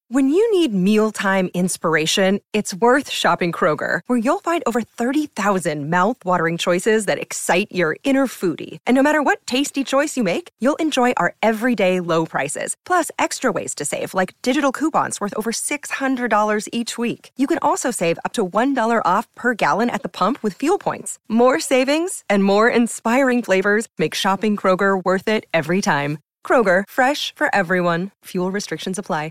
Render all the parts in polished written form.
When you need mealtime inspiration, it's worth shopping Kroger, where you'll find over 30,000 mouth-watering choices that excite your inner foodie. And no matter what tasty choice you make, you'll enjoy our everyday low prices, plus extra ways to save, like digital coupons worth over $600 each week. You can also save up to $1 off per gallon at the pump with fuel points. More savings and more inspiring flavors make shopping Kroger worth it every time. Kroger, fresh for everyone. Fuel restrictions apply.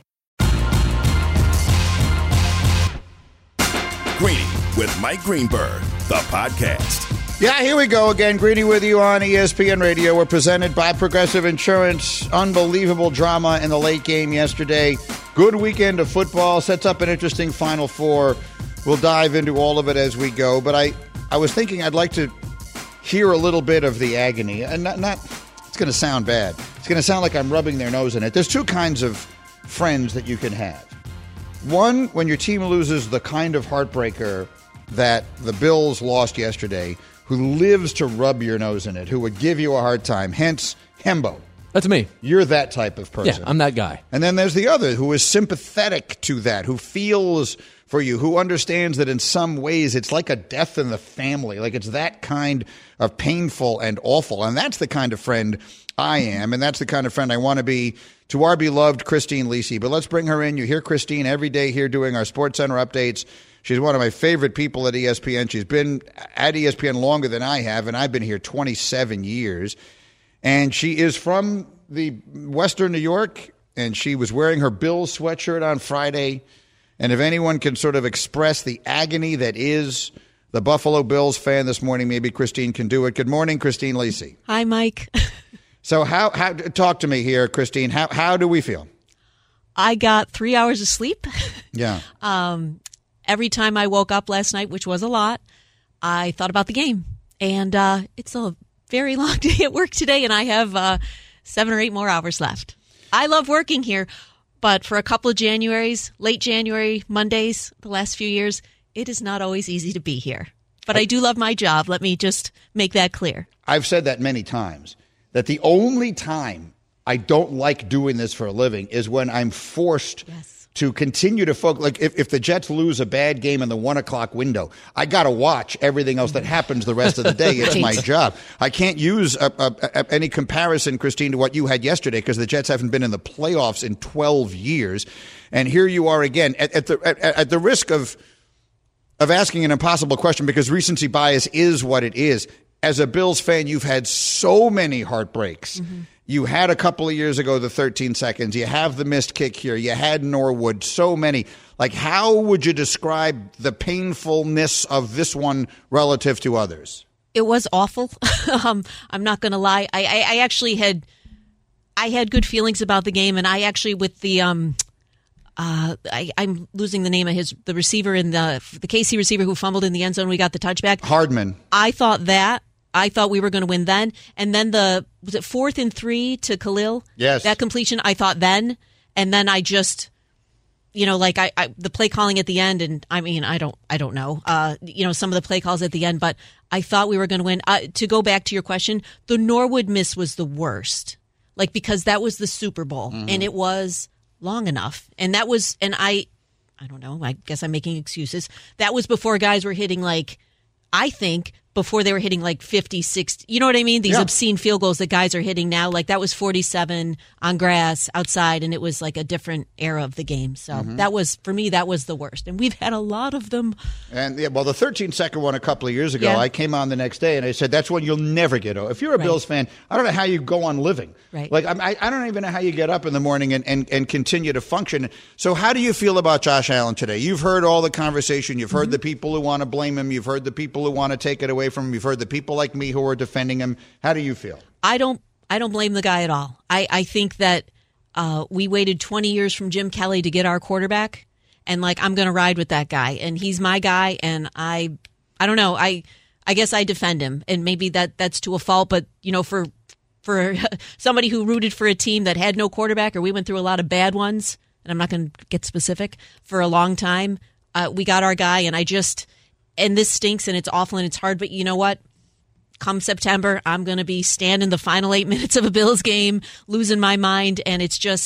Greeny with Mike Greenberg, the podcast. Yeah, here we go again. Greeny with you on ESPN Radio. We're presented by Progressive Insurance. Unbelievable drama in the late game yesterday. Good weekend of football. Sets up an interesting Final Four. We'll dive into all of it as we go. But I was thinking I'd like to hear a little bit of the agony. And not it's going to sound bad. It's going to sound like I'm rubbing their nose in it. There's two kinds of friends that you can have. One, when your team loses the kind of heartbreaker that the Bills lost yesterday, who lives to rub your nose in it, who would give you a hard time, hence Hembo. That's me. You're that type of person. Yeah, I'm that guy. And then there's the other who is sympathetic to that, who feels for you, who understands that in some ways it's like a death in the family, like it's that kind of painful and awful. And that's the kind of friend I am, and that's the kind of friend I want to be to our beloved Christine Lisi. But let's bring her in. You hear Christine every day here doing our SportsCenter updates. She's one of my favorite people at ESPN. She's been at ESPN longer than I have, and I've been here 27 years. And she is from the Western New York, and she was wearing her Bills sweatshirt on Friday. And if anyone can sort of express the agony that is the Buffalo Bills fan this morning, maybe Christine can do it. Good morning, Christine Lisi. Hi, Mike. So how talk to me here, Christine. How do we feel? I got 3 hours of sleep. Yeah. Every time I woke up last night, which was a lot, I thought about the game. And it's a very long day at work today, and I have 7 or 8 more hours left. I love working here, but for a couple of Januaries, late January, Mondays, the last few years, it is not always easy to be here. But I do love my job. Let me just make that clear. I've said that many times, that the only time I don't like doing this for a living is when I'm forced to continue to focus. Like if the Jets lose a bad game in the 1 o'clock window, I got to watch everything else that happens the rest of the day. It's my job. I can't use any comparison, Christine, to what you had yesterday because the Jets haven't been in the playoffs in 12 years. And here you are again at the risk of asking an impossible question because recency bias is what it is. As a Bills fan, you've had so many heartbreaks. Mm-hmm. You had a couple of years ago the 13 seconds. You have the missed kick here. You had Norwood. So many. Like, how would you describe the painfulness of this one relative to others? It was awful. I'm not going to lie. I actually had good feelings about the game, and I actually with the I'm losing the name of the receiver in the KC receiver who fumbled in the end zone. We got the touchback. Hardman. I thought we were going to win then. And then was it 4th and 3 to Khalil? Yes. That completion, I thought then. And then I just, the play calling at the end, and I mean, I don't know, some of the play calls at the end, but I thought we were going to win. To go back to your question, the Norwood miss was the worst. Because that was the Super Bowl, and it was long enough. And that was, and I don't know, I guess I'm making excuses. That was before guys were hitting I think before they were hitting 50, 60, you know what I mean? These obscene field goals that guys are hitting now. That was 47 on grass outside, and it was a different era of the game. So that was, for me, that was the worst. And we've had a lot of them. And the 13-second one a couple of years ago, I came on the next day and I said, that's one you'll never get over. If you're a Bills fan, I don't know how you go on living. Right. I don't even know how you get up in the morning and continue to function. So how do you feel about Josh Allen today? You've heard all the conversation. You've heard the people who want to blame him. You've heard the people who want to take it away from him. You've heard the people like me who are defending him. How do you feel? I don't blame the guy at all. I think that we waited 20 years from Jim Kelly to get our quarterback, and I'm going to ride with that guy, and he's my guy, and I don't know. I guess I defend him, and maybe that's to a fault, but for somebody who rooted for a team that had no quarterback, or we went through a lot of bad ones, and I'm not going to get specific, for a long time, we got our guy, and this stinks, and it's awful, and it's hard, but you know what? Come September, I'm going to be standing the final 8 minutes of a Bills game, losing my mind, and it's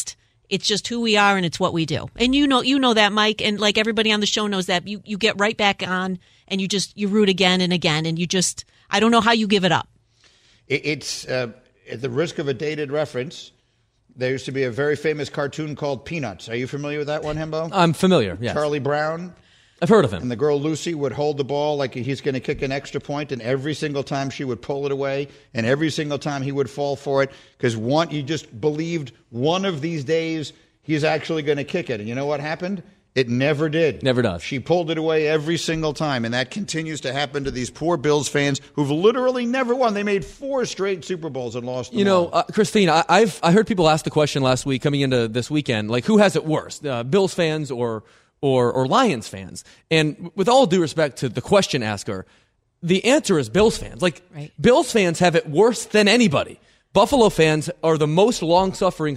It's just who we are and it's what we do. And you know that, Mike, and like everybody on the show knows that. You get right back on and you root again and again, and I don't know how you give it up. It's at the risk of a dated reference. There used to be a very famous cartoon called Peanuts. Are you familiar with that one, Hembo? I'm familiar, yes. Charlie Brown. I've heard of him. And the girl Lucy would hold the ball like he's going to kick an extra point, and every single time she would pull it away, and every single time he would fall for it, because you just believed one of these days he's actually going to kick it. And you know what happened? It never did. Never does. She pulled it away every single time, and that continues to happen to these poor Bills fans who've literally never won. They made 4 straight Super Bowls and lost them all. Christine, I heard people ask the question last week coming into this weekend, like, who has it worse, Bills fans or Lions fans? And with all due respect to the question asker, the answer is Bills fans. Like, right. Bills fans have it worse than anybody. Buffalo fans are the most long-suffering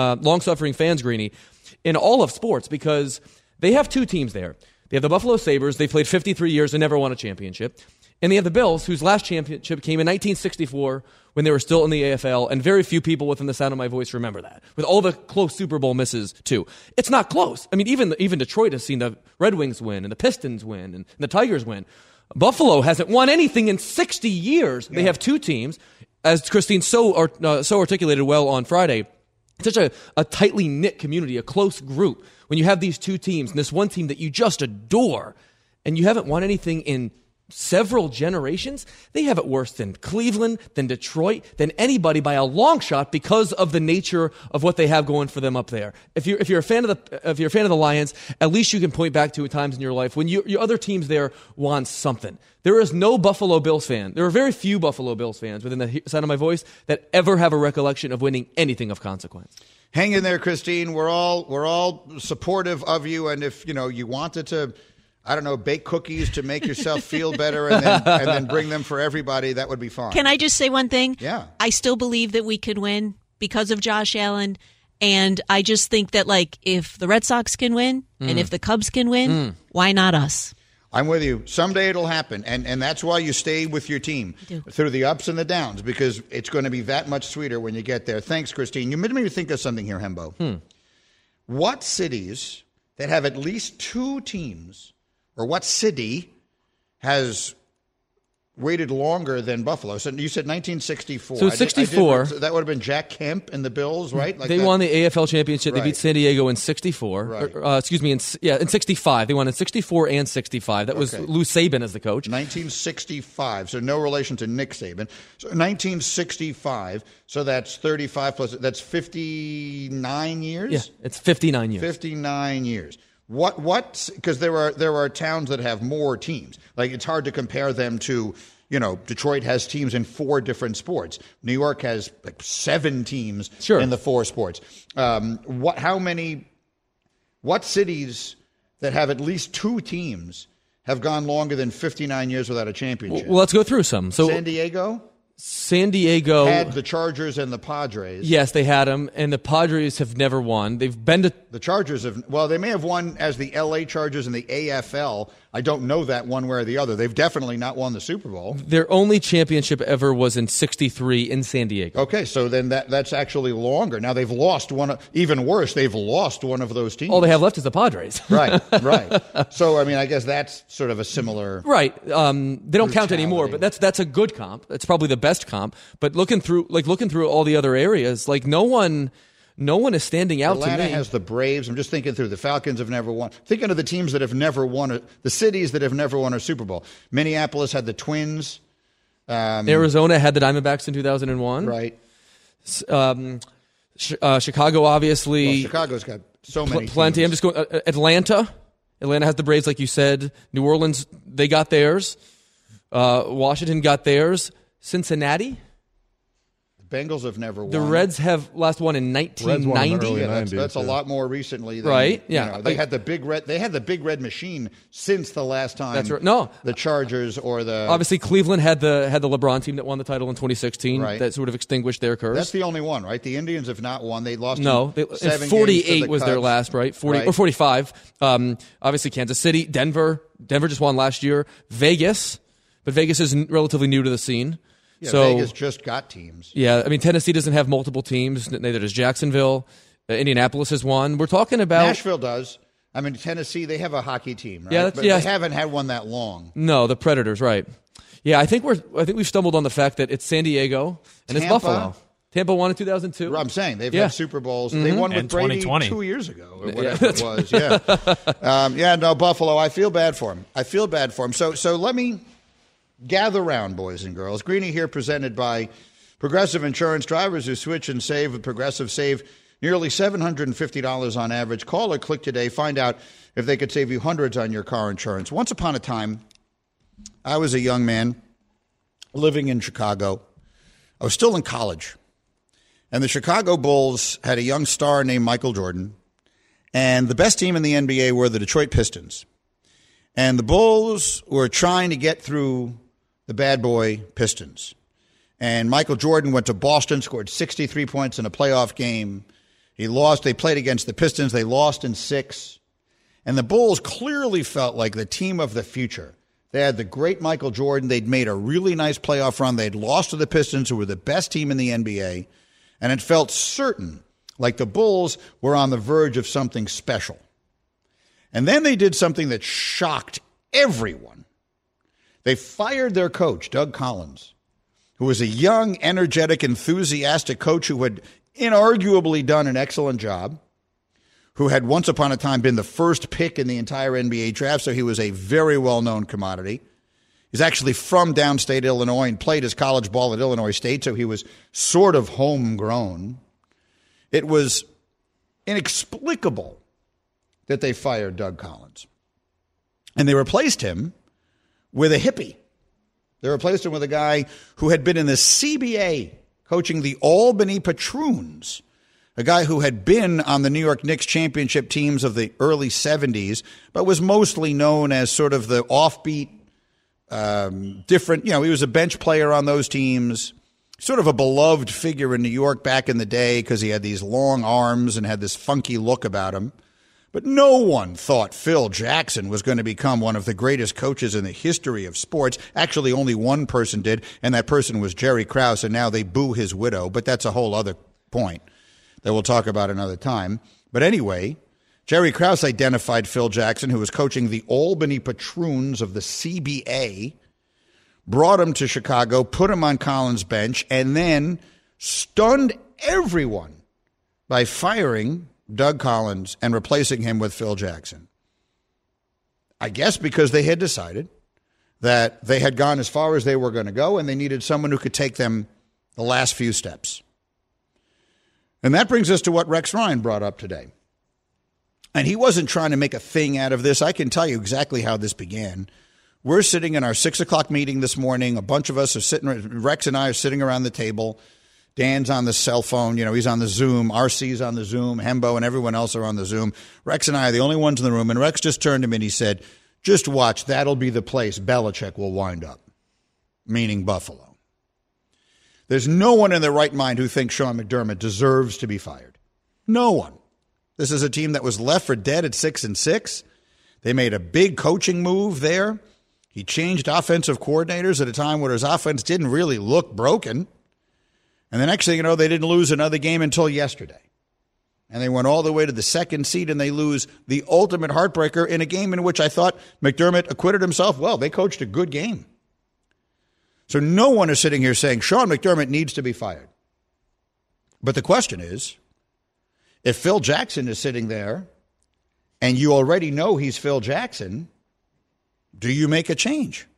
fans, Greeny, in all of sports, because they have 2 teams there. They have the Buffalo Sabres. They played 53 years and never won a championship. And they have the Bills, whose last championship came in 1964 when they were still in the AFL, and very few people within the sound of my voice remember that, with all the close Super Bowl misses, too. It's not close. I mean, even Detroit has seen the Red Wings win, and the Pistons win, and the Tigers win. Buffalo hasn't won anything in 60 years. Yeah. They have 2 teams, as Christine so articulated well on Friday. Such a tightly knit community, a close group. When you have these 2 teams and this one team that you just adore, and you haven't won anything in several generations, they have it worse than Cleveland, than Detroit, than anybody by a long shot, because of the nature of what they have going for them up there. If you're a fan of the Lions, at least you can point back to times in your life when your other teams there won something. There is no Buffalo Bills fan. There are very few Buffalo Bills fans within the sound of my voice that ever have a recollection of winning anything of consequence. Hang in there, Christine. We're all supportive of you, and if you wanted to, I don't know, bake cookies to make yourself feel better and then bring them for everybody, that would be fine. Can I just say one thing? Yeah. I still believe that we could win because of Josh Allen, and I just think that, like, if the Red Sox can win and if the Cubs can win, why not us? I'm with you. Someday it'll happen, and that's why you stay with your team through the ups and the downs, because it's going to be that much sweeter when you get there. Thanks, Christine. You made me think of something here, Hembo. What cities that have at least 2 teams, or what city has waited longer than Buffalo? So you said 1964. So 64. That would have been Jack Kemp and the Bills, right? They won the AFL championship. Right. They beat San Diego in 64. Right. In 65. They won in 64 and 65. That was Lou Saban as the coach. 1965. So no relation to Nick Saban. So 1965. So that's 35 plus. That's 59 years? Yeah, it's 59 years. 59 years. What? Because there are towns that have more teams. Like, it's hard to compare them to, Detroit has teams in 4 different sports. New York has like 7 teams in the 4 sports. What cities that have at least 2 teams have gone longer than 59 years without a championship? Well, let's go through some. So San Diego had the Chargers and the Padres. Yes, they had them, and the Padres have never won. They've been to the Chargers they may have won as the LA Chargers in the AFL. I don't know that one way or the other. They've definitely not won the Super Bowl. Their only championship ever was in 63 in San Diego. Okay, so then that's actually longer. Now they've lost even worse, they've lost one of those teams. All they have left is the Padres. Right. So, I guess that's sort of a similar... Right. They don't count anymore, but that's a good comp. That's probably the best comp. But looking through all the other areas, like, no one is standing out Atlanta to me. Has the Braves. I'm just thinking through. The Falcons have never won. Thinking of the teams that have never won, the cities that have never won a Super Bowl. Minneapolis had the Twins. Arizona had the Diamondbacks in 2001. Right. Chicago, obviously. Well, Chicago's got so many plenty. teams. I'm just going. Atlanta. Atlanta has the Braves, like you said. New Orleans, they got theirs. Washington got theirs. Cincinnati. Bengals have never won. The Reds have last won in 1990. That's a lot more recently. Right? Yeah. They had the big red. They had the big red machine since the last time. That's right. No, the Chargers or the obviously Cleveland had the LeBron team that won the title in 2016. Right. That sort of extinguished their curse. That's the only one, right? The Indians have not won. They lost. No, 48 was their last, right? 40 or 45. Obviously Kansas City, Denver just won last year. Vegas, but Vegas is relatively new to the scene. Yeah, so Vegas just got teams. Yeah, I mean, Tennessee doesn't have multiple teams. Neither does Jacksonville. Indianapolis has won. We're talking about Nashville does. I mean, Tennessee, they have a hockey team, right? Yeah, but they haven't had one that long. No, the Predators, right? Yeah, I think we've stumbled on the fact that it's San Diego and it's Buffalo. Tampa won in 2002. I'm saying they've had Super Bowls. Mm-hmm. They won with Brady 2 years ago or whatever it was. Yeah, no, Buffalo. I feel bad for him. So let me gather round, boys and girls. Greeny here, presented by Progressive Insurance. Drivers who switch and save with Progressive save nearly $750 on average. Call or click today. Find out if they could save you hundreds on your car insurance. Once upon a time, I was a young man living in Chicago. I was still in college. And the Chicago Bulls had a young star named Michael Jordan. And the best team in the NBA were the Detroit Pistons. And the Bulls were trying to get through the bad boy Pistons. And Michael Jordan went to Boston, scored 63 points in a playoff game. He lost. They played against the Pistons. They lost in 6. And the Bulls clearly felt like the team of the future. They had the great Michael Jordan. They'd made a really nice playoff run. They'd lost to the Pistons, who were the best team in the NBA. And it felt certain, like the Bulls were on the verge of something special. And then they did something that shocked everyone. They fired their coach, Doug Collins, who was a young, energetic, enthusiastic coach who had inarguably done an excellent job, who had once upon a time been the first pick in the entire NBA draft, so he was a very well-known commodity. He's actually from downstate Illinois and played his college ball at Illinois State, so he was sort of homegrown. It was inexplicable that they fired Doug Collins. And they replaced him with a hippie. They replaced him with a guy who had been in the CBA coaching the Albany Patroons, a guy who had been on the New York Knicks championship teams of the early 70s, but was mostly known as sort of the offbeat, different, he was a bench player on those teams, sort of a beloved figure in New York back in the day because he had these long arms and had this funky look about him. But no one thought Phil Jackson was going to become one of the greatest coaches in the history of sports. Actually, only one person did, and that person was Jerry Krause, and now they boo his widow. But that's a whole other point that we'll talk about another time. But anyway, Jerry Krause identified Phil Jackson, who was coaching the Albany Patroons of the CBA, brought him to Chicago, put him on Collins' bench, and then stunned everyone by firing Doug Collins and replacing him with Phil Jackson. I guess because they had decided that they had gone as far as they were going to go and they needed someone who could take them the last few steps. And that brings us to what Rex Ryan brought up today. And he wasn't trying to make a thing out of this. I can tell you exactly how this began. We're sitting in our 6 o'clock meeting this morning. A bunch of us are sitting, Rex and I are sitting around the table. Dan's on the cell phone. He's on the Zoom. RC's on the Zoom. Hembo and everyone else are on the Zoom. Rex and I are the only ones in the room. And Rex just turned to me and he said, just watch. That'll be the place Belichick will wind up, meaning Buffalo. There's no one in their right mind who thinks Sean McDermott deserves to be fired. No one. This is a team that was left for dead at 6-6. They made a big coaching move there. He changed offensive coordinators at a time where his offense didn't really look broken. And the next thing you know, they didn't lose another game until yesterday. And they went all the way to the second seed, and they lose the ultimate heartbreaker in a game in which I thought McDermott acquitted himself well. They coached a good game. So no one is sitting here saying Sean McDermott needs to be fired. But the question is, if Phil Jackson is sitting there and you already know he's Phil Jackson, do you make a change?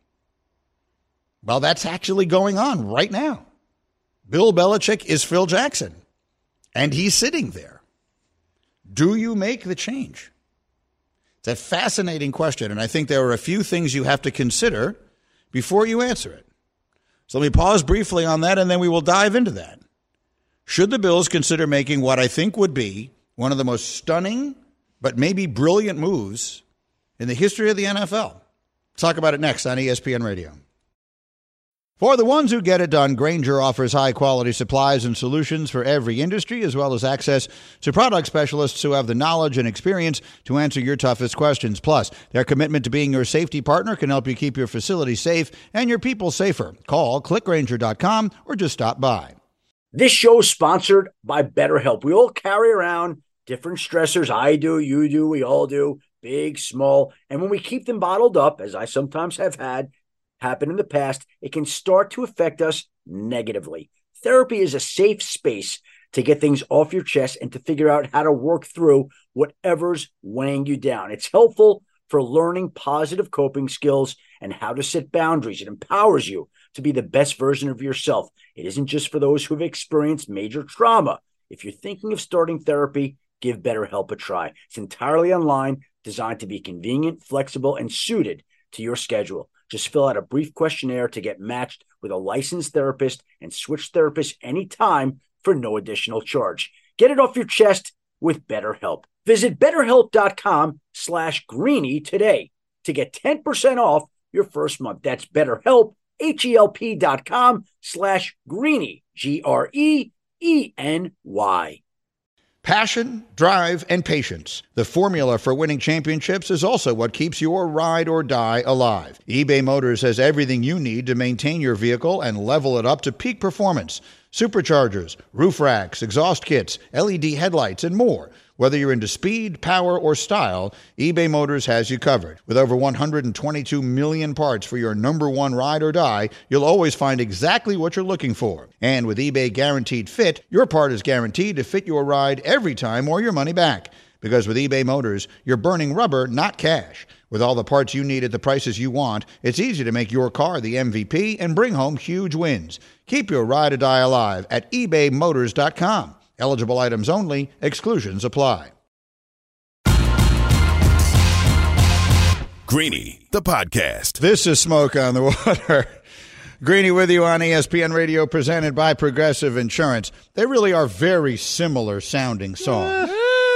Well, that's actually going on right now. Bill Belichick is Phil Jackson, and he's sitting there. Do you make the change? It's a fascinating question, and I think there are a few things you have to consider before you answer it. So let me pause briefly on that, and then we will dive into that. Should the Bills consider making what I think would be one of the most stunning but maybe brilliant moves in the history of the NFL? Let's talk about it next on ESPN Radio. For the ones who get it done, Grainger offers high-quality supplies and solutions for every industry, as well as access to product specialists who have the knowledge and experience to answer your toughest questions. Plus, their commitment to being your safety partner can help you keep your facility safe and your people safer. Call, click Grainger.com, or just stop by. This show is sponsored by BetterHelp. We all carry around different stressors. I do, you do, we all do, big, small. And when we keep them bottled up, as I sometimes have had happen in the past, it can start to affect us negatively. Therapy is a safe space to get things off your chest and to figure out how to work through whatever's weighing you down. It's helpful for learning positive coping skills and how to set boundaries. It empowers you to be the best version of yourself. It isn't just for those who have experienced major trauma. If you're thinking of starting therapy, give BetterHelp a try. It's entirely online, designed to be convenient, flexible, and suited to your schedule. Just fill out a brief questionnaire to get matched with a licensed therapist and switch therapists anytime for no additional charge. Get it off your chest with BetterHelp. Visit BetterHelp.com/Greeny today to get 10% off your first month. That's BetterHelp, HELP.com/Greeny, GREENY. Passion, drive, and patience. The formula for winning championships is also what keeps your ride or die alive. eBay Motors has everything you need to maintain your vehicle and level it up to peak performance. Superchargers, roof racks, exhaust kits, LED headlights, and more. Whether you're into speed, power, or style, eBay Motors has you covered. With over 122 million parts for your number one ride or die, you'll always find exactly what you're looking for. And with eBay Guaranteed Fit, your part is guaranteed to fit your ride every time or your money back. Because with eBay Motors, you're burning rubber, not cash. With all the parts you need at the prices you want, it's easy to make your car the MVP and bring home huge wins. Keep your ride or die alive at ebaymotors.com. Eligible items only. Exclusions apply. Greeny, the podcast. This is Smoke on the Water. Greeny with you on ESPN Radio, presented by Progressive Insurance. They really are very similar sounding songs.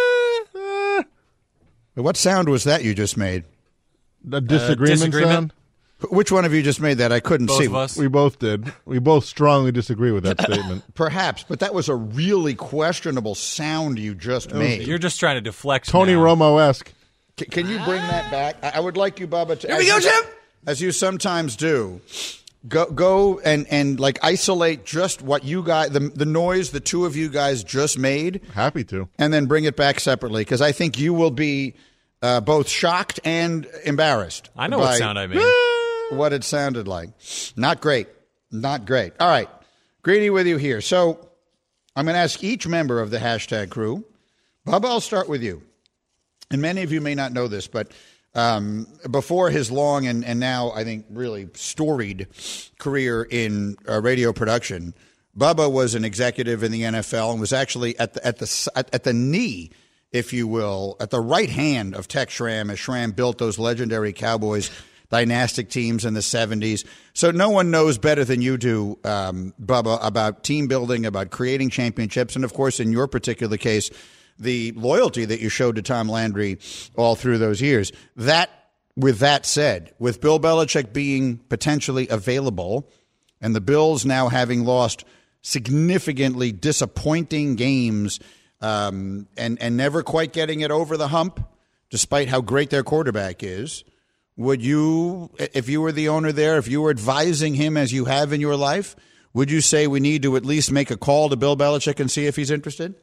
What sound was that you just made? A disagreement sound? Which one of you just made that? I couldn't see. Both of us. We both did. We both strongly disagree with that statement. Perhaps, but that was a really questionable sound you just made. You're just trying to deflect. Tony now. Romo-esque. Can you bring that back? I would like you, Bubba, to... Here we go, Jim! As you sometimes do, go and like isolate just what you guys, the noise the two of you guys just made. Happy to. And then bring it back separately, because I think you will be both shocked and embarrassed. I know what sound I made. What it sounded like. Not great. Not great. All right. Greeny with you here. So I'm going to ask each member of the hashtag crew. Bubba, I'll start with you. And many of you may not know this, but before his long and now, I think, really storied career in radio production, Bubba was an executive in the NFL and was actually at the knee, if you will, at the right hand of Tex Schramm as Schramm built those legendary Cowboys dynastic teams in the 70s. So no one knows better than you do, Bubba, about team building, about creating championships, and, of course, in your particular case, the loyalty that you showed to Tom Landry all through those years. With that said, with Bill Belichick being potentially available and the Bills now having lost significantly disappointing games and never quite getting it over the hump, despite how great their quarterback is, would you, if you were the owner there, if you were advising him as you have in your life, would you say we need to at least make a call to Bill Belichick and see if he's interested?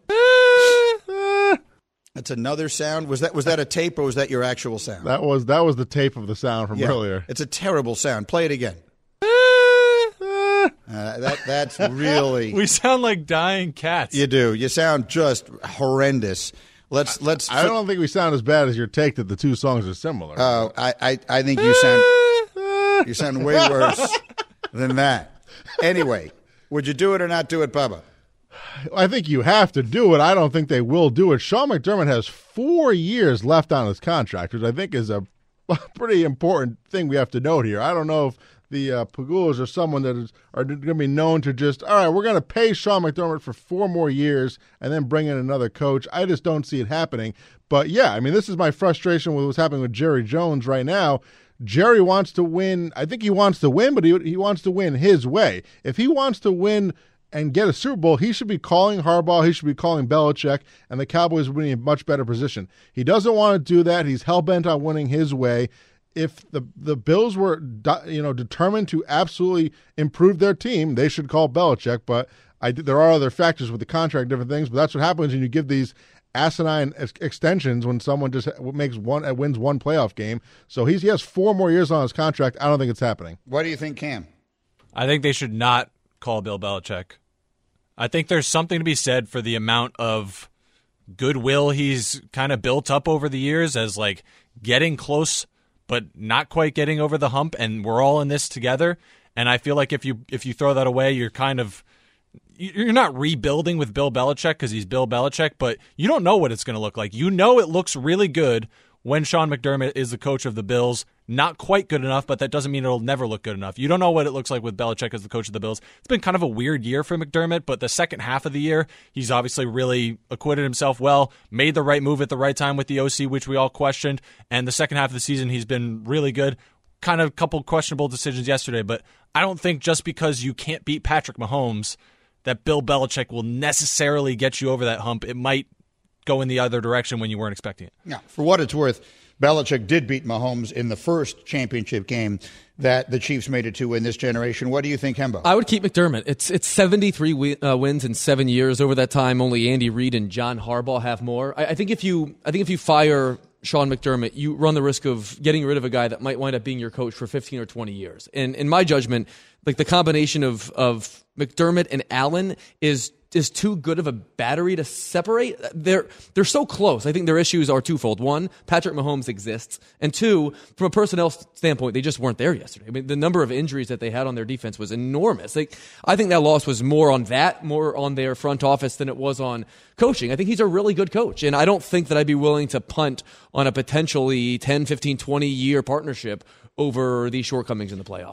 That's another sound. Was that a tape or was that your actual sound? That was the tape of the sound from earlier. It's a terrible sound. Play it again. That's really. We sound like dying cats. You do. You sound just horrendous. Let's. I don't think we sound as bad as your take that the two songs are similar. Oh, I think you sound way worse than that. Anyway, would you do it or not do it, Bubba? I think you have to do it. I don't think they will do it. Sean McDermott has 4 years left on his contract, which I think is a pretty important thing we have to note here. I don't know if the Pagulas are someone that are going to be known to just, all right, we're going to pay Sean McDermott for 4 more years and then bring in another coach. I just don't see it happening. But, yeah, I mean, this is my frustration with what's happening with Jerry Jones right now. Jerry wants to win. I think he wants to win, but he wants to win his way. If he wants to win and get a Super Bowl, he should be calling Harbaugh, he should be calling Belichick, and the Cowboys would be in a much better position. He doesn't want to do that. He's hell-bent on winning his way. If the Bills were determined to absolutely improve their team, they should call Belichick, but There are other factors with the contract, different things, but that's what happens when you give these asinine extensions when someone just wins one playoff game. So he has 4 more years on his contract. I don't think it's happening. What do you think, Cam? I think they should not call Bill Belichick. I think there's something to be said for the amount of goodwill he's kind of built up over the years as like getting close but not quite getting over the hump, and we're all in this together. And I feel like if you throw that away, you're not rebuilding with Bill Belichick because he's Bill Belichick, but you don't know what it's going to look like. You know it looks really good when Sean McDermott is the coach of the Bills. Not quite good enough, but that doesn't mean it'll never look good enough. You don't know what it looks like with Belichick as the coach of the Bills. It's been kind of a weird year for McDermott, but the second half of the year, he's obviously really acquitted himself well, made the right move at the right time with the OC, which we all questioned, and the second half of the season, he's been really good. Kind of a couple questionable decisions yesterday, but I don't think just because you can't beat Patrick Mahomes that Bill Belichick will necessarily get you over that hump. It might go in the other direction when you weren't expecting it. Yeah, for what it's worth, Belichick did beat Mahomes in the first championship game that the Chiefs made it to in this generation. What do you think, Hembo? I would keep McDermott. It's 73 wins in 7 years. Over that time, only Andy Reid and John Harbaugh have more. I think if you fire Sean McDermott, you run the risk of getting rid of a guy that might wind up being your coach for 15 or 20 years. And in my judgment, like the combination of McDermott and Allen is too good of a battery to separate. They're so close. I think their issues are twofold. One, Patrick Mahomes exists. And two, from a personnel standpoint, they just weren't there yesterday. I mean, the number of injuries that they had on their defense was enormous. I think that loss was more on their front office than it was on coaching. I think he's a really good coach. And I don't think that I'd be willing to punt on a potentially 10, 15, 20-year partnership over these shortcomings in the playoffs.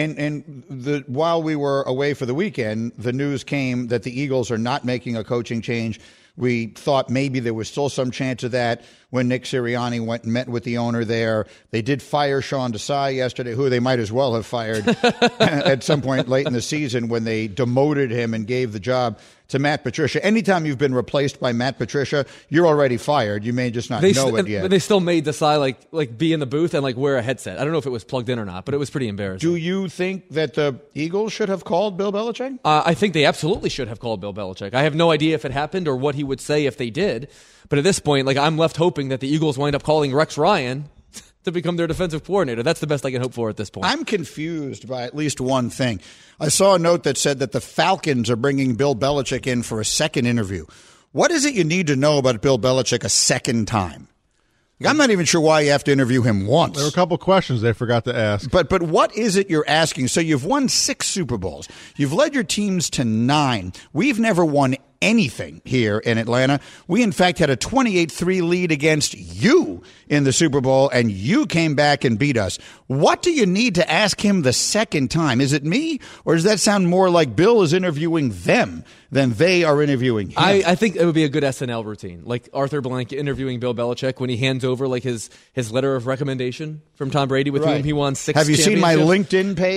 And while we were away for the weekend, the news came that the Eagles are not making a coaching change. We thought maybe there was still some chance of that when Nick Sirianni went and met with the owner there. They did fire Sean Desai yesterday, who they might as well have fired at some point late in the season when they demoted him and gave the job to Matt Patricia. Anytime you've been replaced by Matt Patricia, you're already fired. You may just not know it yet. But they still made Desai like be in the booth and like wear a headset. I don't know if it was plugged in or not, but it was pretty embarrassing. Do you think that the Eagles should have called Bill Belichick? I think they absolutely should have called Bill Belichick. I have no idea if it happened or what he would say if they did. But at this point, I'm left hoping that the Eagles wind up calling Rex Ryan to become their defensive coordinator. That's the best I can hope for at this point. I'm confused by at least one thing. I saw a note that said that the Falcons are bringing Bill Belichick in for a second interview. What is it you need to know about Bill Belichick a second time? I'm not even sure why you have to interview him once. There were a couple questions they forgot to ask. But what is it you're asking? So you've won 6 Super Bowls. You've led your teams to 9. We've never won anything here in Atlanta. We, in fact, had a 28-3 lead against you in the Super Bowl, and you came back and beat us. What do you need to ask him the second time? Is it me, or does that sound more like Bill is interviewing them than they are interviewing him? I think it would be a good SNL routine, like Arthur Blank interviewing Bill Belichick when he hands over like his letter of recommendation from Tom Brady with whom he won 6 Have you seen my championships. LinkedIn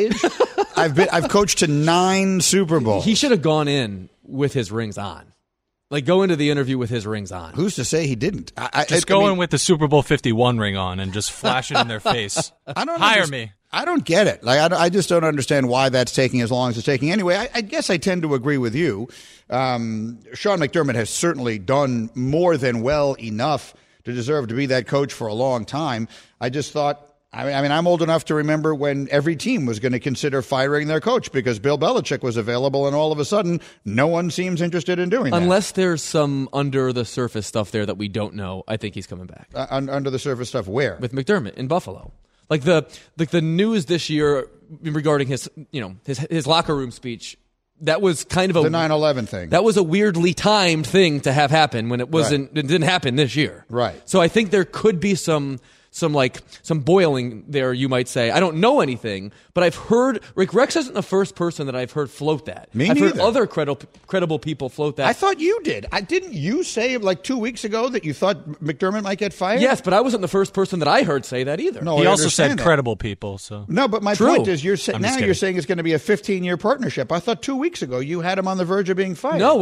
page? I've coached to 9 Super Bowls. He should have gone in with his rings on. Like, go into the interview with his rings on. Who's to say he didn't? Just go in with the Super Bowl 51 ring on and just flash it in their face. Hire me. I don't get it. I just don't understand why that's taking as long as it's taking. Anyway, I guess I tend to agree with you. Sean McDermott has certainly done more than well enough to deserve to be that coach for a long time. I just thought, I'm old enough to remember when every team was going to consider firing their coach because Bill Belichick was available, and all of a sudden, no one seems interested in doing that. Unless there's some under-the-surface stuff there that we don't know, I think he's coming back. Under-the-surface stuff where? With McDermott in Buffalo. Like the news this year regarding his locker room speech, that was kind of the 9/11 thing. That was a weirdly timed thing to have happen when it wasn't. Right. It didn't happen this year. Right. So I think there could be some boiling there, you might say. I don't know anything, but I've heard Rick Rex isn't the first person that I've heard float that. Me I've neither. heard other credible people float that. I thought you did. Didn't you say like 2 weeks ago that you thought McDermott might get fired? Yes, but I wasn't the first person that I heard say that either. No, he I also said that. credible people. So no, but my True. point is, you're saying it's going to be a 15-year partnership. I thought 2 weeks ago you had him on the verge of being fired. No,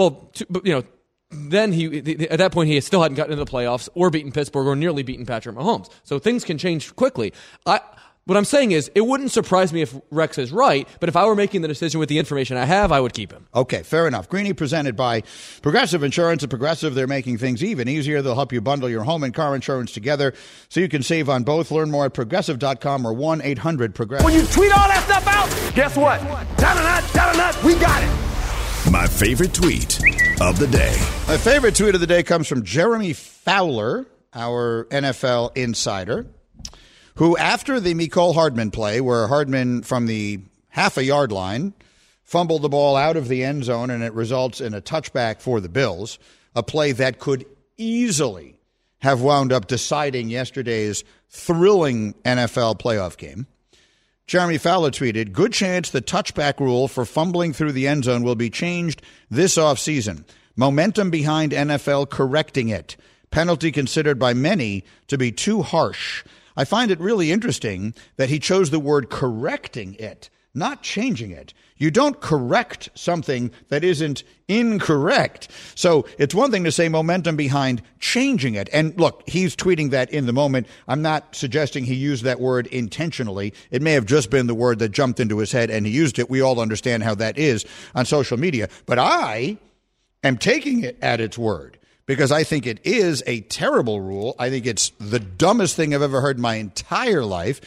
then he at that point he still hadn't gotten into the playoffs or beaten Pittsburgh or nearly beaten Patrick Mahomes. So things can change quickly. What I'm saying is, it wouldn't surprise me if Rex is right, but if I were making the decision with the information I have, I would keep him. Okay, fair enough. Greeny presented by Progressive Insurance. At Progressive, they're making things even easier. They'll help you bundle your home and car insurance together so you can save on both. Learn more at Progressive.com or 1-800-PROGRESSIVE. When you tweet all that stuff out, guess what? Da-da-da, we got it. My favorite tweet of the day. My favorite tweet of the day comes from Jeremy Fowler, our NFL insider, who, after the Mecole Hardman play, where Hardman from the half-a-yard line fumbled the ball out of the end zone and it results in a touchback for the Bills, a play that could easily have wound up deciding yesterday's thrilling NFL playoff game. Jeremy Fowler tweeted, "Good chance the touchback rule for fumbling through the end zone will be changed this offseason. Momentum behind NFL correcting it. Penalty considered by many to be too harsh." I find it really interesting that he chose the word correcting it, not changing it. You don't correct something that isn't incorrect. So it's one thing to say momentum behind changing it. And look, he's tweeting that in the moment. I'm not suggesting he used that word intentionally. It may have just been the word that jumped into his head and he used it. We all understand how that is on social media. But I am taking it at its word, because I think it is a terrible rule. I think it's the dumbest thing I've ever heard in my entire life.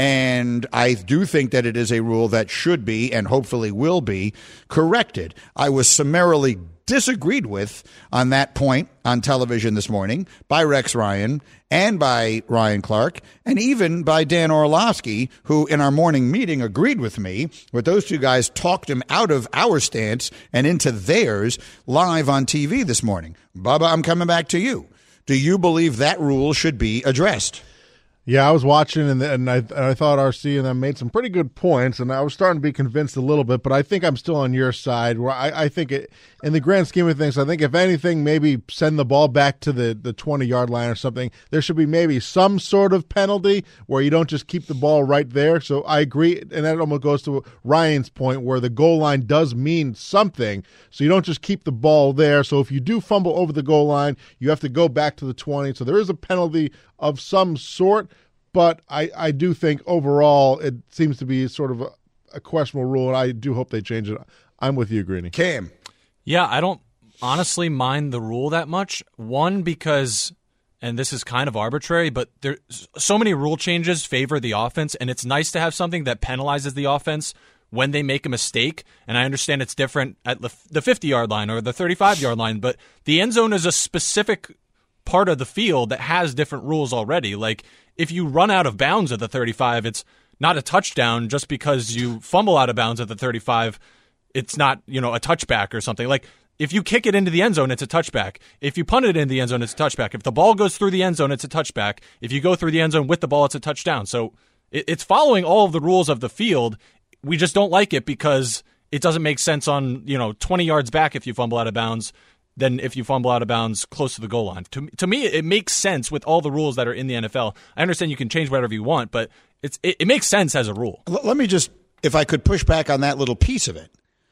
And I do think that it is a rule that should be, and hopefully will be, corrected. I was summarily disagreed with on that point on television this morning by Rex Ryan and by Ryan Clark and even by Dan Orlovsky, who in our morning meeting agreed with me. But those two guys talked him out of our stance and into theirs live on TV this morning. Bubba, I'm coming back to you. Do you believe that rule should be addressed? Yeah, I was watching, and I thought RC and them made some pretty good points, and I was starting to be convinced a little bit, but I think I'm still on your side, where I think it, in the grand scheme of things, I think if anything, maybe send the ball back to the 20-yard line or something. There should be maybe some sort of penalty where you don't just keep the ball right there. So I agree, and that almost goes to Ryan's point, where the goal line does mean something, so you don't just keep the ball there. So if you do fumble over the goal line, you have to go back to the 20. So there is a penalty of some sort, but I do think overall it seems to be sort of a questionable rule, and I do hope they change it. I'm with you, Greeny. Cam. Yeah, I don't honestly mind the rule that much. One, because, and this is kind of arbitrary, but there's so many rule changes favor the offense, and it's nice to have something that penalizes the offense when they make a mistake. And I understand it's different at the 50-yard line or the 35-yard line, but the end zone is a specific part of the field that has different rules already. Like, if you run out of bounds at the 35, it's not a touchdown. Just because you fumble out of bounds at the 35, it's not, a touchback or something. Like, if you kick it into the end zone, it's a touchback. If you punt it into the end zone, it's a touchback. If the ball goes through the end zone, it's a touchback. If you go through the end zone with the ball, it's a touchdown. So it's following all of the rules of the field. We just don't like it because it doesn't make sense on, 20 yards back if you fumble out of bounds than if you fumble out of bounds close to the goal line. To me, it makes sense with all the rules that are in the NFL. I understand you can change whatever you want, but it makes sense as a rule. Let me just, if I could push back on that little piece of it.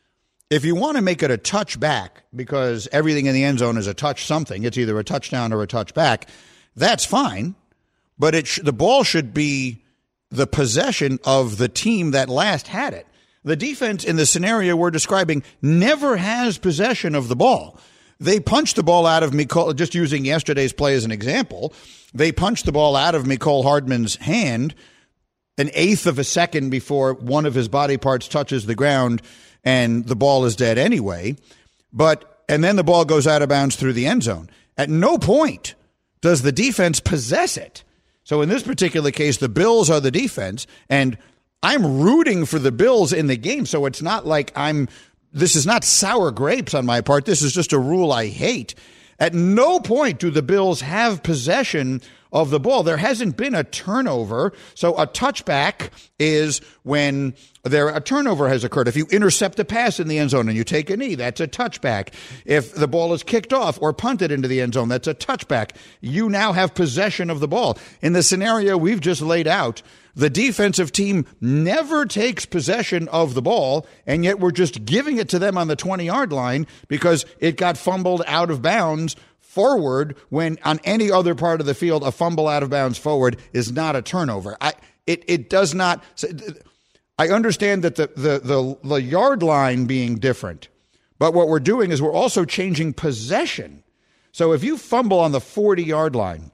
If you want to make it a touchback because everything in the end zone is a touch something, it's either a touchdown or a touchback, that's fine. But the ball should be the possession of the team that last had it. The defense in the scenario we're describing never has possession of the ball. They punched the ball out of Mecole, just using yesterday's play as an example. They punched the ball out of Mecole Hardman's hand an eighth of a second before one of his body parts touches the ground, and the ball is dead anyway. And then the ball goes out of bounds through the end zone. At no point does the defense possess it. So in this particular case, the Bills are the defense, and I'm rooting for the Bills in the game. So it's not like this is not sour grapes on my part. This is just a rule I hate. At no point do the Bills have possession of the ball. There hasn't been a turnover. So a touchback is when a turnover has occurred. If you intercept a pass in the end zone and you take a knee, that's a touchback. If the ball is kicked off or punted into the end zone, that's a touchback. You now have possession of the ball. In the scenario we've just laid out, the defensive team never takes possession of the ball, and yet we're just giving it to them on the 20-yard line because it got fumbled out of bounds forward, when on any other part of the field, a fumble out of bounds forward is not a turnover. it does not. I understand that the yard line being different, but what we're doing is we're also changing possession. So if you fumble on the 40-yard line,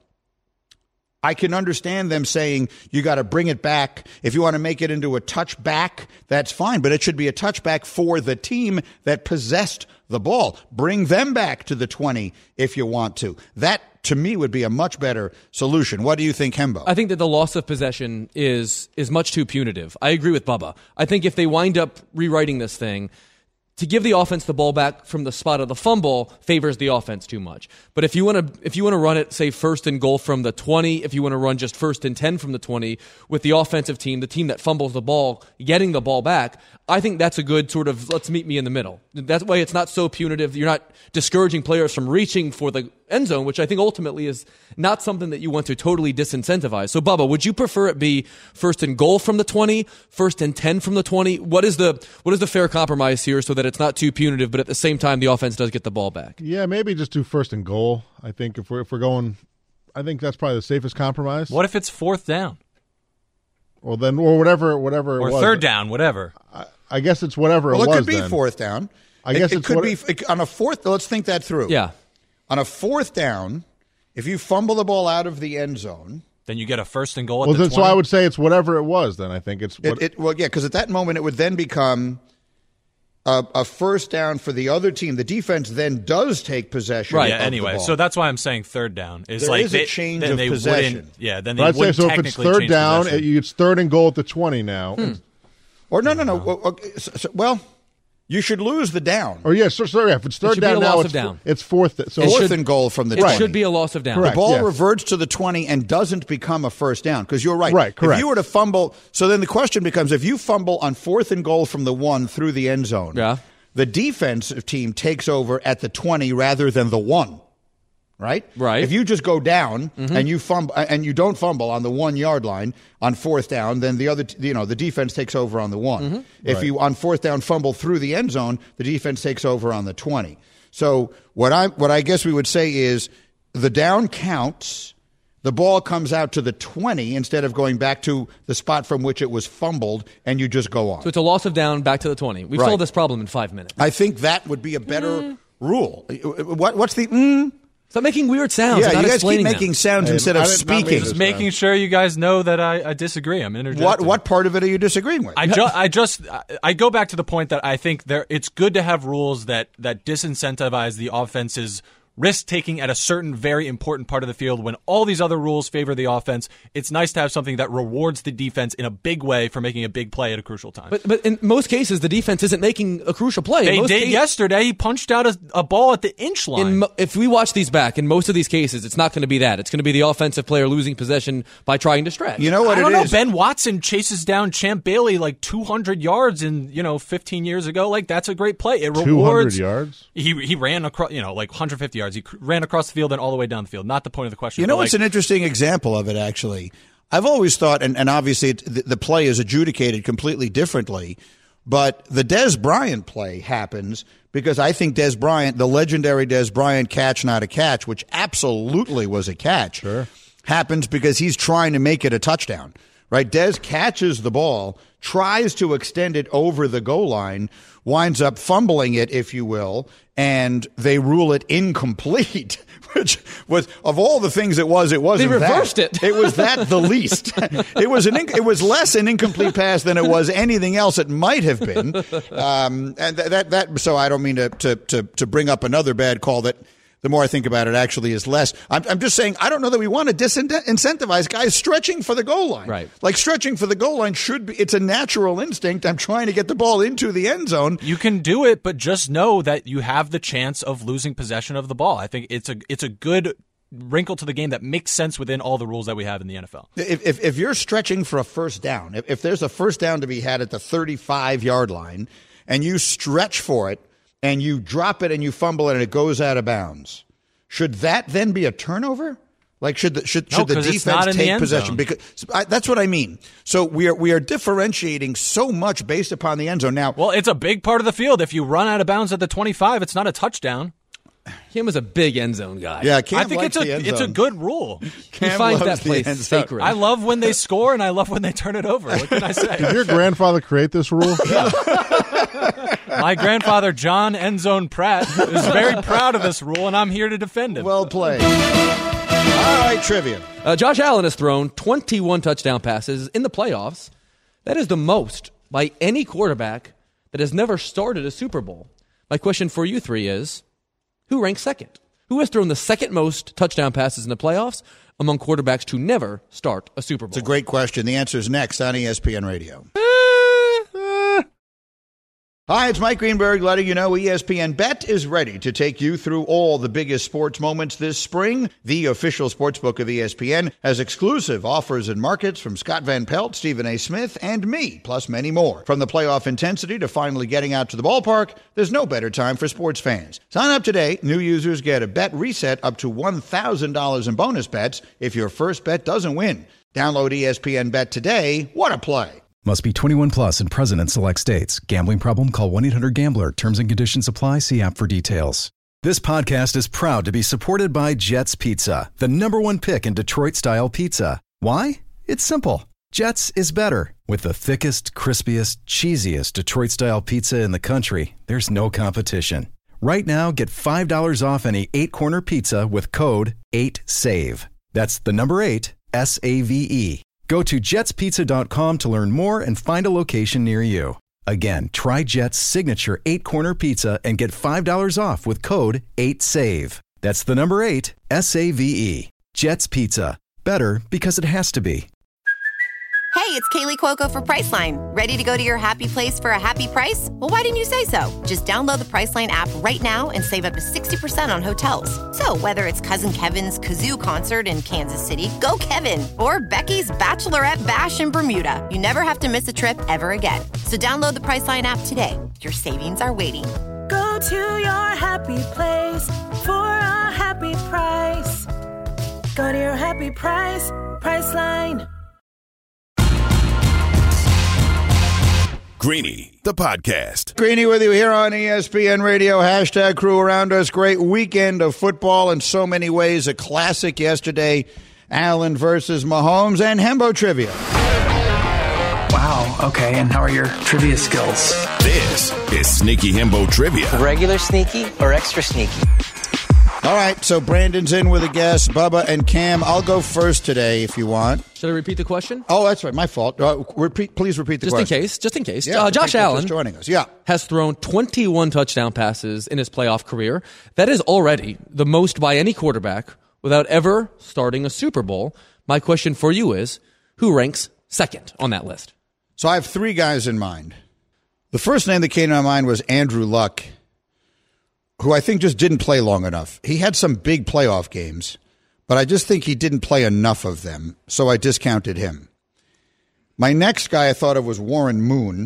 I can understand them saying you got to bring it back. If you want to make it into a touchback, that's fine, but it should be a touchback for the team that possessed the ball. Bring them back to the 20 if you want to. That, to me, would be a much better solution. What do you think, Hembo? I think that the loss of possession is much too punitive. I agree with Bubba. I think if they wind up rewriting this thing, to give the offense the ball back from the spot of the fumble favors the offense too much. But if you want to run it, say, 1st and goal from the 20, if you want to run just 1st and 10 from the 20 with the offensive team, the team that fumbles the ball, getting the ball back, I think that's a good sort of let's meet me in the middle. That way it's not so punitive. You're not discouraging players from reaching for the end zone, which I think ultimately is not something that you want to totally disincentivize. So, Bubba, would you prefer it be 1st and goal from the 20, 1st and 10 from the 20? What is the fair compromise here so that it's not too punitive, but at the same time the offense does get the ball back? Yeah, maybe just do 1st and goal. I think if we're going, I think that's probably the safest compromise. What if it's 4th down? Well, then, or whatever it or was. 3rd down, whatever. I guess it's whatever it was. Well, it could be then. 4th down. I guess it could be on a 4th. Let's think that through. Yeah. On a 4th down, if you fumble the ball out of the end zone, then you get a 1st and goal at well, the then, 20. so I would say it's whatever it was. Then I think it's well, yeah, because at that moment it would then become a 1st down for the other team. The defense then does take possession. Right. Of Anyway, the ball. so that's why I'm saying 3rd down. Is There like is a change of they possession. wouldn't- Yeah, then they I'd say wouldn't so. If it's technically 3rd change down, possession. it's 3rd and goal at the 20 now. Or no. Well, you should lose the down. Or yeah, sorry. If it's 3rd should be down a now, loss it's of down. It's 4th. So 4th and goal from the 20. It should be a loss of down. Correct. The ball yeah. reverts to the 20 and doesn't become a 1st down because you're right. Right, correct. If you were to fumble, so then the question becomes if you fumble on 4th and goal from the 1 through the end zone, Yeah. the defensive team takes over at the 20 rather than the 1. Right? Right. If you just go down and you fumble and you don't fumble on the 1 yard line on 4th down, then the other, the defense takes over on the 1. If you on 4th down fumble through the end zone, the defense takes over on the 20. So what I guess we would say is the down counts. The ball comes out to the 20 instead of going back to the spot from which it was fumbled, and you just go on. So it's a loss of down back to the 20. We've Right. solved this problem in 5 minutes. I think that would be a better rule. What's the Stop making weird sounds. Yeah, and not you guys keep explaining them. making sounds instead I of did not mean speaking. this. Just making sure you guys know that I disagree. I'm interjecting. What part of it are you disagreeing with? I go back to the point that I think it's good to have rules that disincentivize the offense's risk-taking at a certain very important part of the field when all these other rules favor the offense. It's nice to have something that rewards the defense in a big way for making a big play at a crucial time. But in most cases, the defense isn't making a crucial play. They did yesterday. He punched out a ball at the inch line. If we watch these back, in most of these cases, it's not going to be that. It's going to be the offensive player losing possession by trying to stretch. You know what I don't it know. is? Ben Watson chases down Champ Bailey like 200 yards in 15 years ago. Like that's a great play. It rewards 200 yards. He ran across like 150 yards. He ran across the field and all the way down the field. Not the point of the question. You know but, what's an interesting example of it, actually? I've always thought, and obviously the play is adjudicated completely differently, but the Dez Bryant play happens because I think Dez Bryant, the legendary Dez Bryant catch, not a catch, which absolutely was a catch, happens because he's trying to make it a touchdown. Right? Dez catches the ball, tries to extend it over the goal line, winds up fumbling it, if you will, and they rule it incomplete, which was, of all the things it wasn't They reversed that. it. It was that the least. It was less an incomplete pass than it was anything else it might have been. And that so I don't mean to bring up another bad call that the more I think about it actually is less. I'm just saying I don't know that we want to disincentivize guys stretching for the goal line. Right. Like stretching for the goal line should be, it's a natural instinct. I'm trying to get the ball into the end zone. You can do it, but just know that you have the chance of losing possession of the ball. I think it's a good wrinkle to the game that makes sense within all the rules that we have in the NFL. If you're stretching for a 1st down, if there's a 1st down to be had at the 35-yard line and you stretch for it, and you drop it and you fumble it and it goes out of bounds, should that then be a turnover? Like should the defense take possession? Because that's what I mean. So we are differentiating so much based upon the end zone now. Well, it's a big part of the field. If you run out of bounds at the 25, it's not a touchdown. Cam is a big end zone guy. Yeah, Cam I think likes the end it's a zone. good rule. He finds that place sacred. I love when they score, and I love when they turn it over. What can I say? Did your grandfather create this rule? My grandfather, John Endzone Pratt, is very proud of this rule, and I'm here to defend him. Well played. All right, trivia. Josh Allen has thrown 21 touchdown passes in the playoffs. That is the most by any quarterback that has never started a Super Bowl. My question for you three is, who ranks second? Who has thrown the second most touchdown passes in the playoffs among quarterbacks to never start a Super Bowl? It's a great question. The answer is next on ESPN Radio. Hi, it's Mike Greenberg letting you know ESPN Bet is ready to take you through all the biggest sports moments this spring. The official sportsbook of ESPN has exclusive offers and markets from Scott Van Pelt, Stephen A. Smith, and me, plus many more. From the playoff intensity to finally getting out to the ballpark, there's no better time for sports fans. Sign up today. New users get a bet reset up to $1,000 in bonus bets if your first bet doesn't win. Download ESPN Bet today. What a play. Must be 21 plus and present in select states. Gambling problem? Call 1-800-GAMBLER. Terms and conditions apply. See app for details. This podcast is proud to be supported by Jets Pizza, the #1 pick in Detroit-style pizza. Why? It's simple. Jets is better. With the thickest, crispiest, cheesiest Detroit-style pizza in the country, there's no competition. Right now, get $5 off any 8-corner pizza with code 8SAVE. That's the number 8, SAVE. Go to jetspizza.com to learn more and find a location near you. Again, try Jet's signature 8-corner pizza and get $5 off with code 8SAVE. That's the number 8, SAVE. Jet's Pizza. Better because it has to be. Hey, it's Kaylee Cuoco for Priceline. Ready to go to your happy place for a happy price? Well, why didn't you say so? Just download the Priceline app right now and save up to 60% on hotels. So whether it's Cousin Kevin's Kazoo Concert in Kansas City, go Kevin, or Becky's Bachelorette Bash in Bermuda, you never have to miss a trip ever again. So download the Priceline app today. Your savings are waiting. Go to your happy place for a happy price. Go to your happy price, Priceline. Greeny, the podcast. Greeny with you here on ESPN Radio. Hashtag crew around us. Great weekend of football in so many ways. A classic yesterday, Allen versus Mahomes, and Hembo trivia. Wow, okay, and how are your trivia skills? This is Sneaky Hembo Trivia. Regular sneaky or extra sneaky? All right, so Brandon's in with a guest, Bubba and Cam. I'll go first today if you want. Should I repeat the question? Oh, that's right. My fault. Please repeat the question. Just in case. Yeah, Josh Allen joining us. Yeah. has thrown 21 touchdown passes in his playoff career. That is already the most by any quarterback without ever starting a Super Bowl. My question for you is, who ranks second on that list? So I have three guys in mind. The first name that came to my mind was Andrew Luck, who I think just didn't play long enough. He had some big playoff games, but I just think he didn't play enough of them, so I discounted him. My next guy I thought of was Warren Moon,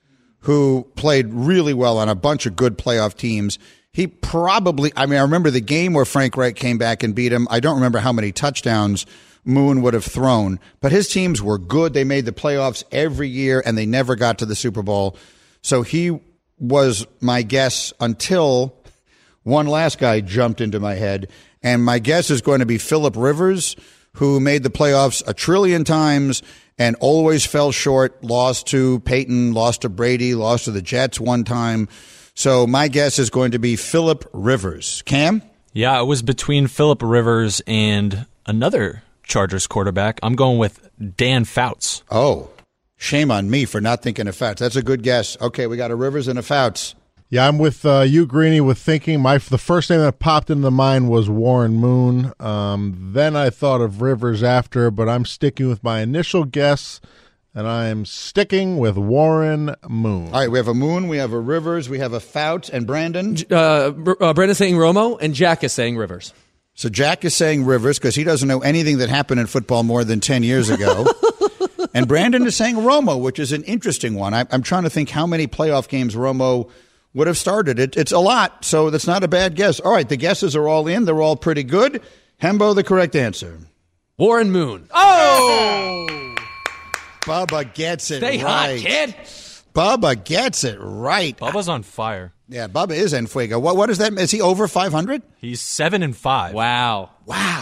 who played really well on a bunch of good playoff teams. He probably, I remember the game where Frank Reich came back and beat him. I don't remember how many touchdowns Moon would have thrown, but his teams were good. They made the playoffs every year, and they never got to the Super Bowl. So he was my guess until one last guy jumped into my head, and my guess is going to be Phillip Rivers, who made the playoffs a trillion times and always fell short, lost to Peyton, lost to Brady, lost to the Jets one time. So my guess is going to be Phillip Rivers. Cam? Yeah, it was between Phillip Rivers and another Chargers quarterback. I'm going with Dan Fouts. Oh, shame on me for not thinking of Fouts. That's a good guess. Okay, we got a Rivers and a Fouts. Yeah, I'm with you, Greeny, with thinking. The first name that popped into mind was Warren Moon. Then I thought of Rivers after, but I'm sticking with my initial guess, and I am sticking with Warren Moon. All right, we have a Moon, we have a Rivers, we have a Fouts, and Brandon? Brandon's saying Romo, and Jack is saying Rivers. So Jack is saying Rivers because he doesn't know anything that happened in football more than 10 years ago. And Brandon is saying Romo, which is an interesting one. I'm trying to think how many playoff games Romo would have started. It's a lot, so that's not a bad guess. All right, the guesses are all in. They're all pretty good. Hembo, the correct answer. Warren Moon. Oh! Bubba gets it Stay right. hot, kid. Bubba gets it right. Bubba's on fire. Yeah, Bubba is en fuego. What is that? Is he over 500? He's 7-5. Wow.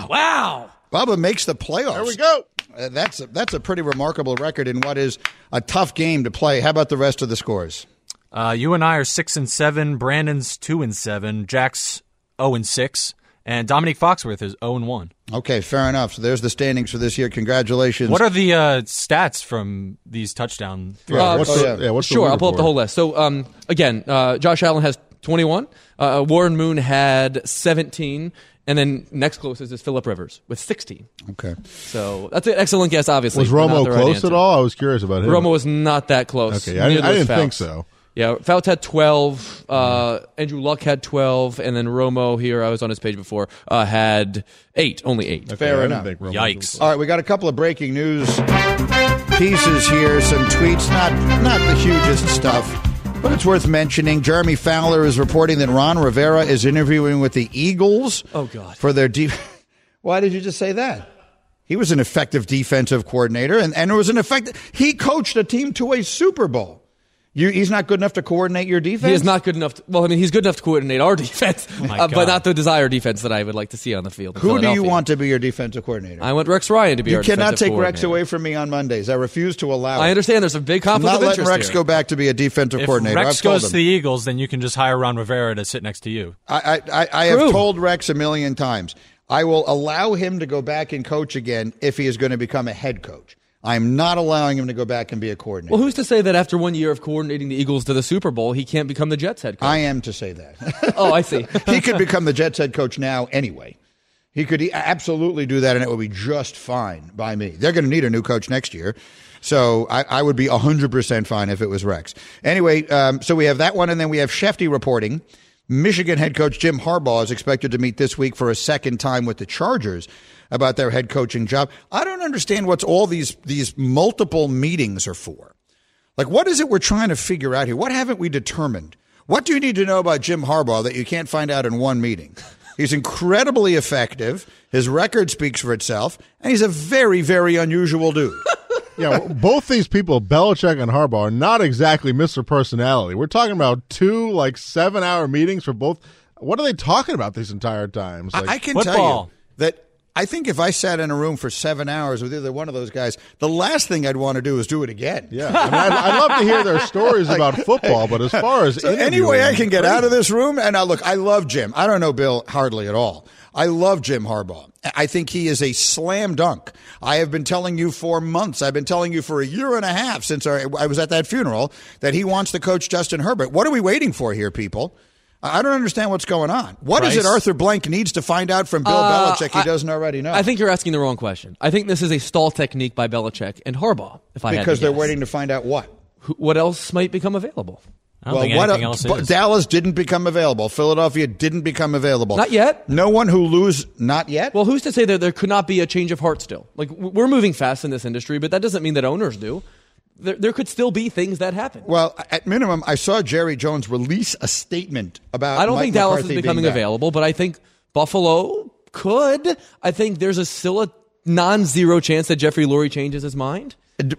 Bubba makes the playoffs. There we go. That's a pretty remarkable record in what is a tough game to play. How about the rest of the scores? You and I are 6-7. Brandon's 2-7. Jack's 0-6. And Dominique Foxworth is 0-1. Okay, fair enough. So there's the standings for this year. Congratulations. What are the stats from these touchdown throws? I'll pull up the whole list. So, again, Josh Allen has 21. Warren Moon had 17. And then next closest is Phillip Rivers with 16. Okay. So that's an excellent guess, obviously. Was Romo close at all? I was curious about him. Romo was not that close. Okay, I didn't think so. Yeah, Fouts had 12. Andrew Luck had 12. And then Romo here, I was on his page before, had 8. Only 8. Okay, fair enough. Yikes. All right, we got a couple of breaking news pieces here. Some tweets, not the hugest stuff, but it's worth mentioning. Jeremy Fowler is reporting that Ron Rivera is interviewing with the Eagles. Oh, God. For their Why did you just say that? He was an effective defensive coordinator, and it was an effective. He coached a team to a Super Bowl. He's not good enough to coordinate your defense? He is not good enough. He's good enough to coordinate our defense, but not the desired defense that I would like to see on the field. Who do you want to be your defensive coordinator? I want Rex Ryan to be our defensive coordinator. You cannot take Rex away from me on Mondays. I refuse to allow it. I understand there's a big conflict of interest I'm not letting Rex go back to be a defensive coordinator. If Rex goes to the Eagles, then you can just hire Ron Rivera to sit next to you. I have told Rex a million times, I will allow him to go back and coach again if he is going to become a head coach. I'm not allowing him to go back and be a coordinator. Well, who's to say that after 1 year of coordinating the Eagles to the Super Bowl, he can't become the Jets head coach? I am to say that. Oh, I see. He could become the Jets head coach now anyway. He could absolutely do that, and it would be just fine by me. They're going to need a new coach next year, so I would be 100% fine if it was Rex. Anyway, so we have that one, and then we have Shefty reporting. Michigan head coach Jim Harbaugh is expected to meet this week for a second time with the Chargers about their head coaching job. I don't understand what's all these multiple meetings are for. Like, what is it we're trying to figure out here? What haven't we determined? What do you need to know about Jim Harbaugh that you can't find out in one meeting? He's incredibly effective. His record speaks for itself, and he's a very, very unusual dude. Yeah, both these people, Belichick and Harbaugh, are not exactly Mr. Personality. We're talking about 2 7-hour meetings for both. What are they talking about these entire times? I can tell you that I think if I sat in a room for 7 hours with either one of those guys, the last thing I'd want to do is do it again. Yeah, I'd love to hear their stories about football, but as far as any way I can get out of this room, and look, I love Jim. I don't know Bill hardly at all. I love Jim Harbaugh. I think he is a slam dunk. I have been telling you for months. I've been telling you for a year and a half since I was at that funeral that he wants to coach Justin Herbert. What are we waiting for here, people? I don't understand what's going on. What is it Arthur Blank needs to find out from Bill Belichick he doesn't already know? I think you're asking the wrong question. I think this is a stall technique by Belichick and Harbaugh, because they're waiting to find out what? What else might become available? I don't think anything else is. Dallas didn't become available. Philadelphia didn't become available. Not yet. No one who not yet? Well, who's to say that there could not be a change of heart still? Like, we're moving fast in this industry, but that doesn't mean that owners do. There could still be things that happen. Well, at minimum, I saw Jerry Jones release a statement about I don't Mike think Dallas McCarthy is becoming available, but I think Buffalo could. I think there's still a non-zero chance that Jeffrey Lurie changes his mind.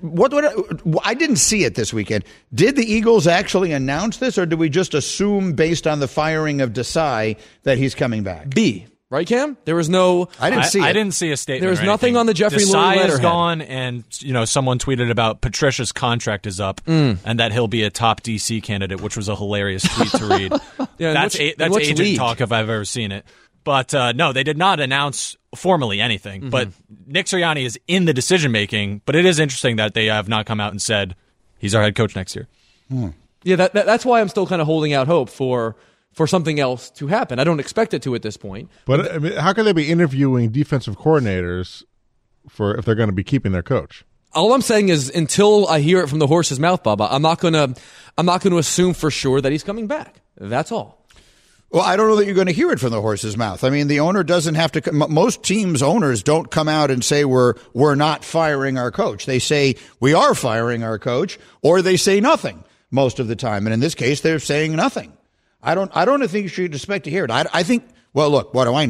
I didn't see it this weekend. Did the Eagles actually announce this, or do we just assume based on the firing of Desai that he's coming back? B. Right, Cam? There was no. I didn't see it. I didn't see a statement. There was nothing on the Jeffrey Lurie letterhead. Desai is gone, and someone tweeted about Patricia's contract is up, and that he'll be a top DC candidate, which was a hilarious tweet to read. That's agent league? Talk if I've ever seen it. But no, they did not announce formally anything. But Nick Sirianni is in the decision making. But it is interesting that they have not come out and said he's our head coach next year. Yeah, that's why I'm still kind of holding out hope for something else to happen. I don't expect it to at this point. But I mean, how can they be interviewing defensive coordinators if they're going to be keeping their coach? All I'm saying is, until I hear it from the horse's mouth, Bubba, I'm not going to assume for sure that he's coming back. That's all. Well, I don't know that you're going to hear it from the horse's mouth. I mean, the owner doesn't have to. Most teams' owners don't come out and say we're not firing our coach. They say we are firing our coach, or they say nothing most of the time. And in this case, they're saying nothing. I don't think you should expect to hear it. I think. Well, look, what do I know?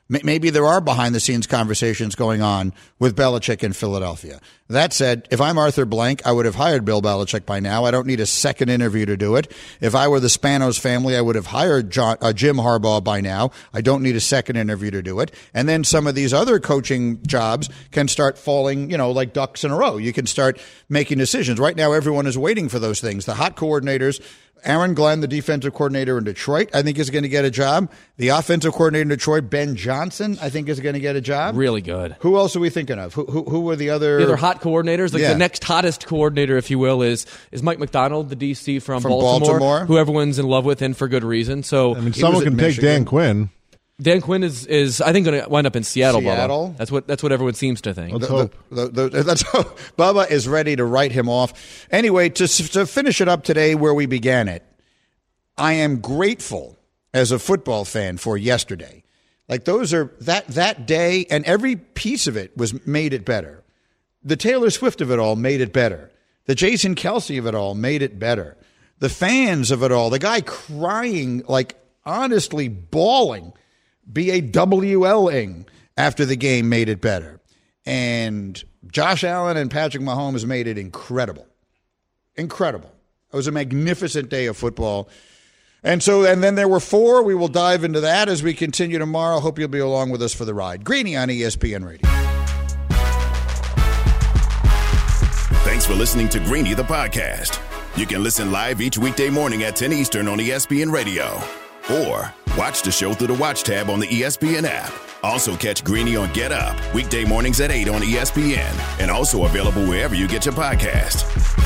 Maybe there are behind-the-scenes conversations going on with Belichick in Philadelphia. That said, if I'm Arthur Blank, I would have hired Bill Belichick by now. I don't need a second interview to do it. If I were the Spanos family, I would have hired Jim Harbaugh by now. I don't need a second interview to do it. And then some of these other coaching jobs can start falling, like ducks in a row. You can start making decisions. Right now, everyone is waiting for those things. The hot coordinators, Aaron Glenn, the defensive coordinator in Detroit, I think is going to get a job. The offensive coordinator in Detroit, Ben Johnson, I think is going to get a job. Really good. Who else are we thinking of? Who were the other? The other hot coordinators? The next hottest coordinator, if you will, is Mike McDonald, the DC from Baltimore, who everyone's in love with and for good reason. So someone can take Dan Quinn. Dan Quinn is I think, going to wind up in Seattle. Bubba. That's what everyone seems to think. Let's hope. Let's hope. Bubba is ready to write him off. Anyway, to finish it up today where we began it, I am grateful as a football fan for yesterday. Like that day, and every piece of it made it better. The Taylor Swift of it all made it better. The Jason Kelce of it all made it better. The fans of it all, the guy crying, like honestly bawling, BAWLing after the game made it better. And Josh Allen and Patrick Mahomes made it incredible. Incredible. It was a magnificent day of football. And then there were 4. We will dive into that as we continue tomorrow. Hope you'll be along with us for the ride. Greeny on ESPN Radio. Thanks for listening to Greeny the podcast. You can listen live each weekday morning at 10 Eastern on ESPN Radio. Or watch the show through the Watch tab on the ESPN app. Also catch Greeny on Get Up, weekday mornings at 8 on ESPN. And also available wherever you get your podcast.